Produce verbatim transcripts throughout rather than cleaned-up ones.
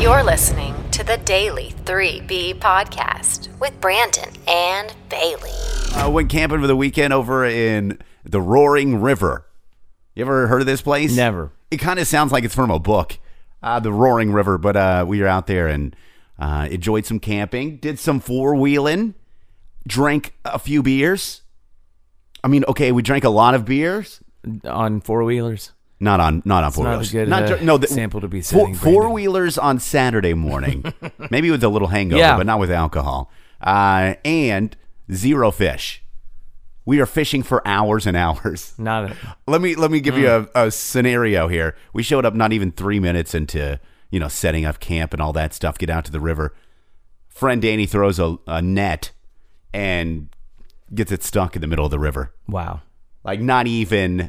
You're listening to the Daily three B Podcast with Brandon and Bailey. I went camping for the weekend over in the Roaring River. You ever heard of this place? Never. It kind of sounds like it's from a book, uh, the Roaring River, but uh, we were out there and uh, enjoyed some camping, did some four-wheeling, drank a few beers. I mean, okay, we drank a lot of beers. On four-wheelers? Not on not on It's four not wheelers. a good not uh, dr- no, the, sample to be four, setting. four wheelers on Saturday morning, maybe with a little hangover, Yeah. but not with alcohol. Uh, and zero fish. We are fishing for hours and hours. Not a, Let me let me give Mm. you a, a scenario here. We showed up not even three minutes into you know setting up camp and all that stuff. Get out to the river. Friend Danny throws a, a net and gets it stuck in the middle of the river. wow. Like not even.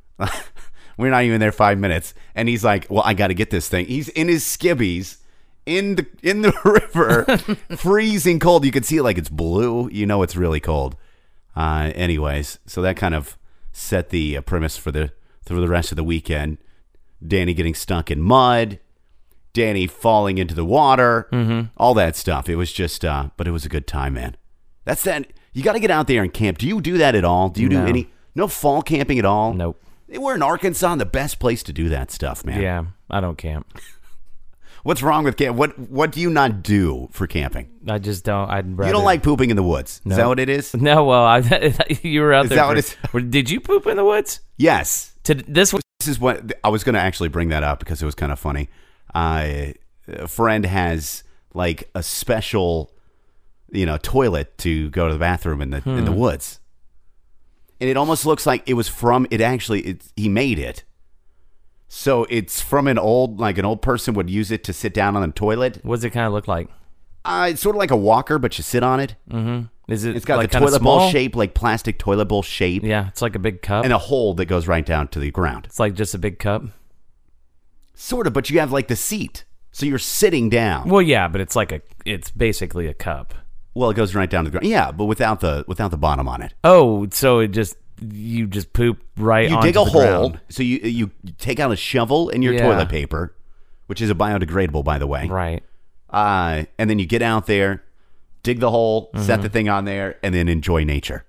We're not even there five minutes, and he's like, "Well, I got to get this thing." He's in his skivvies in the in the river, freezing cold. You can see it like it's blue. You know it's really cold. Uh, anyways, so that kind of set the uh, premise for the for the rest of the weekend. Danny getting stuck in mud, Danny falling into the water, mm-hmm. all that stuff. It was just, uh, but it was a good time, man. That's that. You got to get out there and camp. Do you do that at all? Do you No. do any no fall camping at all? Nope. We're in Arkansas, the best place to do that stuff, man. Yeah, I don't camp. What's wrong with camp? What What do you not do for camping? I just don't. I'd rather. You don't like pooping in the woods. No. Is that what it is? No, well, I, you were out Is there. that for- what it's- Well, did you poop in the woods? Yes. To this was This is what I was going to actually bring that up because it was kind of funny. Uh, a friend has like a special, you know, toilet to go to the bathroom in the in the woods, and it almost looks like it was from. It actually, it, he made it. So it's from an old, like an old person would use it to sit down on the toilet. What does it kind of look like? Uh, it's sort of like a walker, but you sit on it. Mm-hmm. Is it? It's got like the kinda toilet small? bowl shape, like plastic toilet bowl shape, Yeah, it's like a big cup. and a hole that goes right down to the ground. It's like just a big cup. Sort of, but you have like the seat, so you're sitting down. Well, yeah, but it's like a. It's basically a cup. Well, it goes right down to the ground. Yeah, but without the without the bottom on it. Oh, so it just you just poop right You onto dig a the hole, ground. so you you take out a shovel and your Yeah. toilet paper, which is a biodegradable, by the way. Right. Uh, and then you get out there, dig the hole, Mm-hmm. set the thing on there, and then enjoy nature.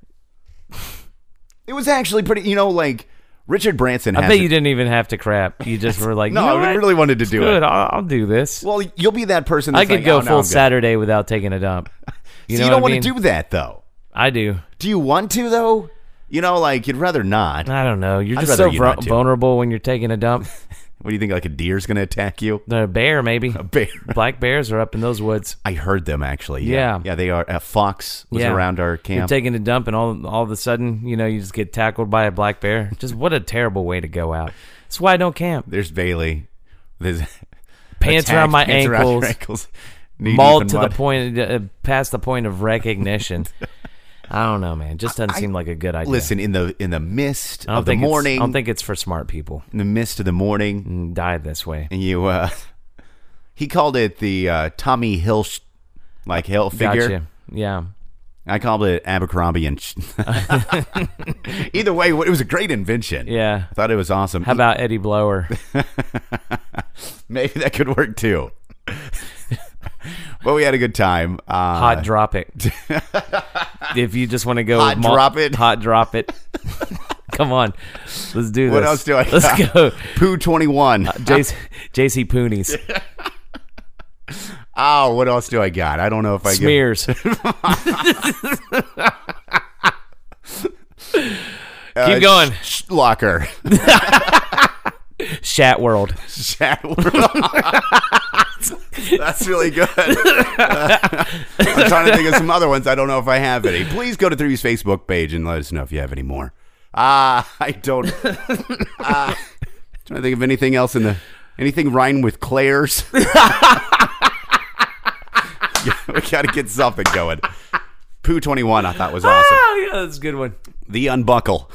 It was actually pretty, you know, like Richard Branson has I bet it- you didn't even have to crap. You just were like, No, you know I what? really wanted to It's do good. it. I'll, I'll do this. Well, you'll be that person that's I could like, go oh, no, full I'm good. Saturday without taking a dump. You So know you don't what I want mean? to do that, though. I do. Do you want to, though? You know, like, you'd rather not. I don't know. You're I'd just rather so you vul- not to. vulnerable when you're taking a dump. What do you think, like a deer's going to attack you? The bear, maybe. A bear. Black bears are up in those woods. I heard them, actually. Yeah. Yeah, they are. Uh, Fox was Yeah. around our You're camp. taking a dump, and all all of a sudden, you know, you just get tackled by a black bear. Just what a terrible way to go out. That's why I don't camp. There's Bailey. There's Pants attacked, around my pants around your ankles. ankles. Knee-deep Mauled in to mud. the point, uh, past the point of recognition. I don't know, man. Just doesn't I- seem like a good idea. Listen, in the in the mist I don't of the think it's- morning, I don't think it's for smart people. in the mist of the morning, And die this way. and you, uh, he called it the uh, Tommy Hill, like Hill figure. Gotcha. Yeah. I called it Abercrombie and. sh- Either way, it was a great invention. Yeah. I thought it was awesome. How about Eddie Blower? Maybe that could work too. But we had a good time. Uh, Hot drop it. If you just want to go Hot mul- drop it? Hot drop it. Come on. Let's do this. What else do I Let's got? go. Poo twenty-one. J C, J C Poonies. Oh, what else do I got? I don't know if I Smears. Get, Keep going. Sh- locker. Shat World. Chat world. That's really good. Uh, I'm trying to think of some other ones. I don't know if I have any. Please go to three's Facebook page and let us know if you have any more. Uh, I don't. Uh, trying to think of anything else in the anything rhyme with Claire's. We got to get something going. Poo twenty-one, I thought was awesome. Oh, yeah, that's a good one. The Unbuckle.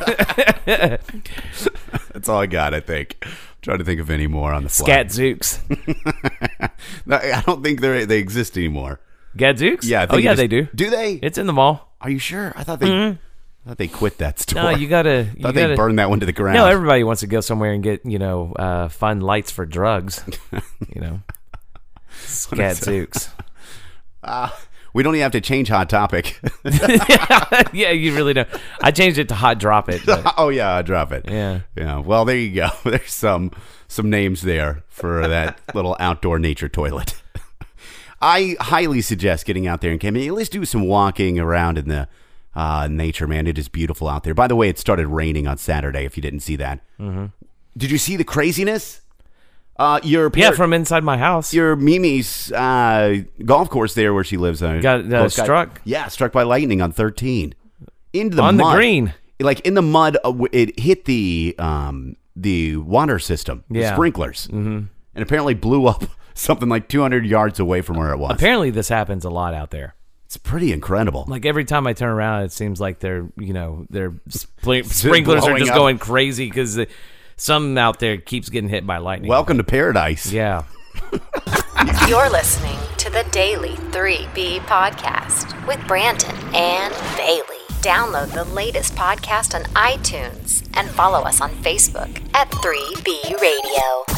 That's all I got, I think. I'm trying to think of any more on the fly. Scatzooks. No, I don't think they they exist anymore. Gadzooks? Yeah. I Oh, think yeah, it just- they do. Do they? It's in the mall. Are you sure? I thought they. I thought they quit that store. No, you gotta. I You thought they gotta burned that one to the ground. no, everybody wants to go somewhere and get, you know, uh, fun lights for drugs. You know, Gadzooks. Uh, we don't even have to change Hot Topic. Yeah, you really don't. I changed it to Hot Drop It. But, Oh yeah, drop it. yeah. Yeah. Well, there you go. There's some some names there for that little outdoor nature toilet. I highly suggest getting out there and camping. At least do some walking around in the uh, nature, man. It is beautiful out there. By the way, it started raining on Saturday. If you didn't see that, mm-hmm. Did you see the craziness? Uh, your Yeah, from inside my house. your Mimi's uh, golf course there where she lives. Uh, Got, uh, close guy- struck? Yeah, struck by lightning on thirteen. Into the On the mud. green. Like in the mud, uh, w- it hit the um, the water system, the Yeah. sprinklers, mm-hmm. and apparently blew up something like two hundred yards away from where it was. Apparently, this happens a lot out there. It's pretty incredible. Like every time I turn around, it seems like they're, you know, their spl- sprinklers are blowing just up. going crazy because some out there keeps getting hit by lightning. Welcome to paradise. Yeah. You're listening to the Daily three B podcast with Brandon and Bailey. Download the latest podcast on iTunes and follow us on Facebook at three B Radio.